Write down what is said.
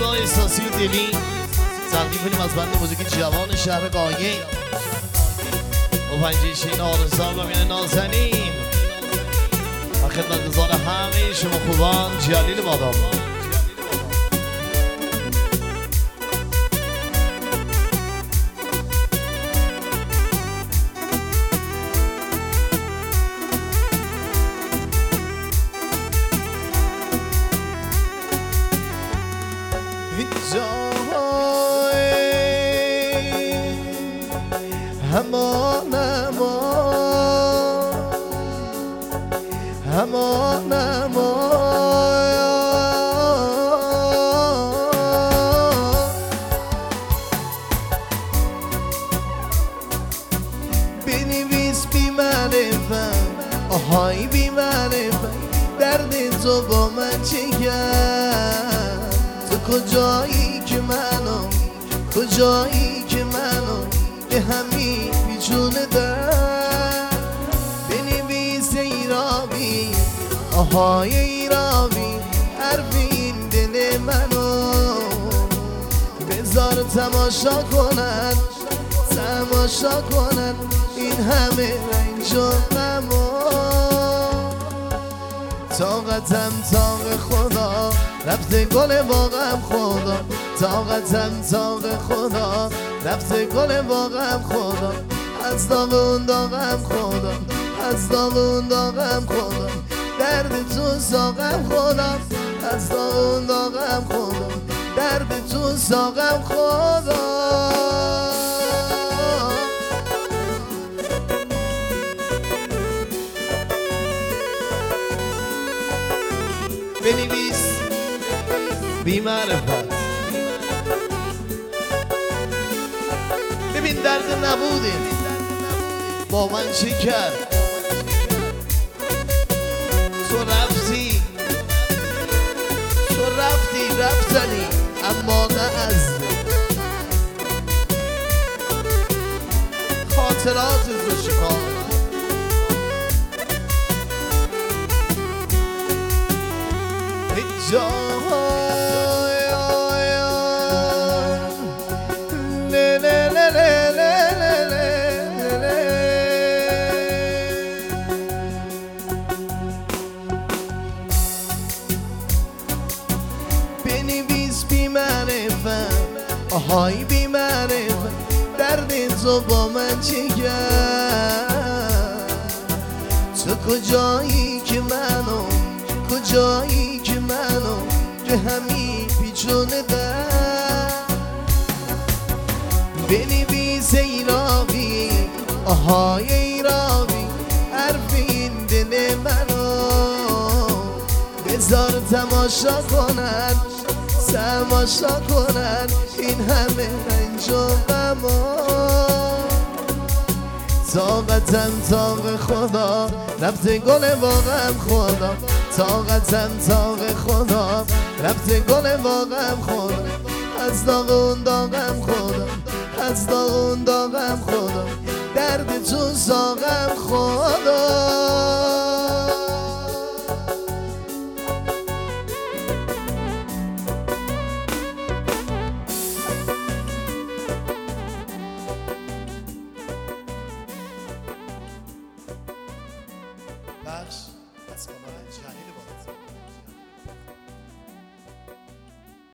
صدای احساسی و دلی تقدیم کنیم از بند موزیک جوان شهر قایم و پنجه شین آرزا و مین نازنین و خدمت گزار همه شما خوبان جلیل مادام. همان بنویس بی معرفت آهای بی معرفت درد تو با من چه کرد تو کجایی که منو کجایی که منو به همین پیچونه در بنویس ایرابی آهای ایرابی حرف این دل منو بذار تماشا کنن تماشا کنن این همه رنج و غمو طاقتم طاق خدا رفته گل باغم خدا طاقتم طاق خدا رفته گل باغم خدا از داغ اون داغم خدا از داغ اون داغم خدا درد تو ساقم خدا از داغ اون داغم خدا درد تو ساقم خدا. بنویس بی معرفت ببین درد نبوده با من چه کرد تو رفتی تو رفتی رفتنی اما نه از خاطرات تو شکار بنویس بی معرفت آهای بی معرفت درد تو با من چه کرد تو کجایی که منو کجایی که منو به همین پیچونه در بنویس ایرابی آهای ایرابی حرف این دل منو بذار تماشا کنن تماشا کنن این همه رنج و غمو طاقتم طاق خدا رفته گل باغم خدا طاقتم طاق خدا رفته گل باغم خدا از داغ اون داغم خدا از داغ اون داغم خدا درد تو ساقم خدا.